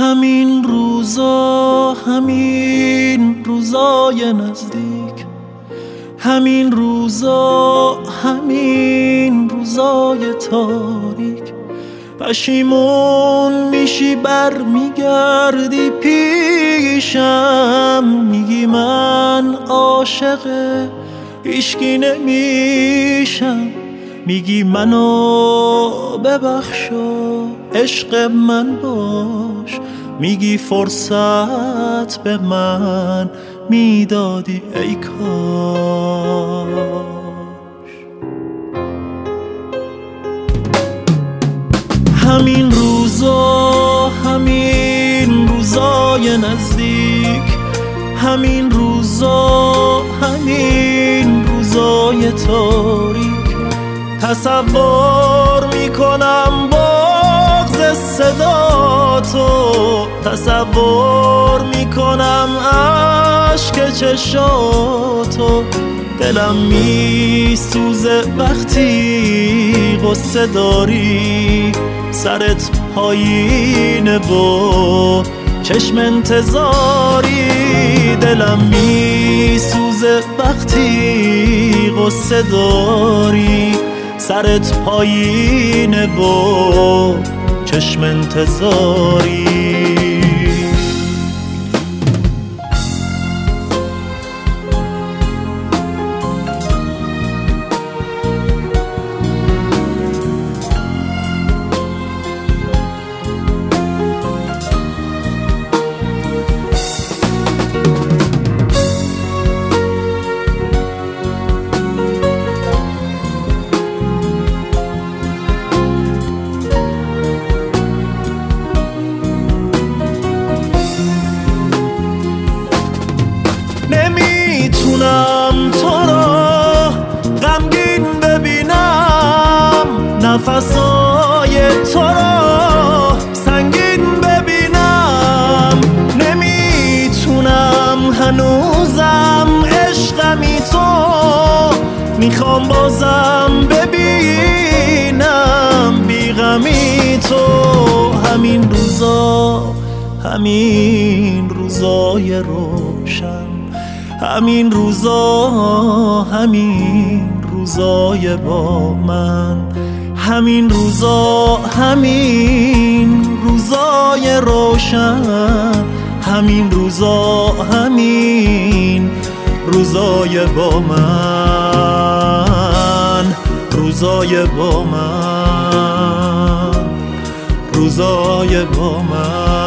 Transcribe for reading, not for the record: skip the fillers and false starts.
همین روزا، همین روزای نزدیک، همین روزا، همین روزای تاریک، پشیمون میشی بر میگردی پیشم، میگی من عاشق هیچکی نمیشم، میگی منو ببخشو عشق من باش، میگی فرصت به من میدادی ای کاش. همین روزا، همین روزای نزدیک، همین روزا، همین روزای تاریک، تصور میکنم بغض صدا تو، تصور میکنم عشق چشاتو، دلم میسوزه وقتی غصه داری، سرت پایینه و چشم انتظاری، دلم میسوزه وقتی غصه داری، سرت پایینه و چشم انتظاری. نمیتونم تو را غمگین ببینم، نفسای تو را سنگین ببینم، نمیتونم هنوزم عشقمی تو، میخوام بازم ببینم بیغمی تو. همین روزا، همین روزای روشن، همین روزا، همین روزای با من، همین روزا، همین روزای روشن، همین روزا، همین روزای با من، روزای با من، روزای با من.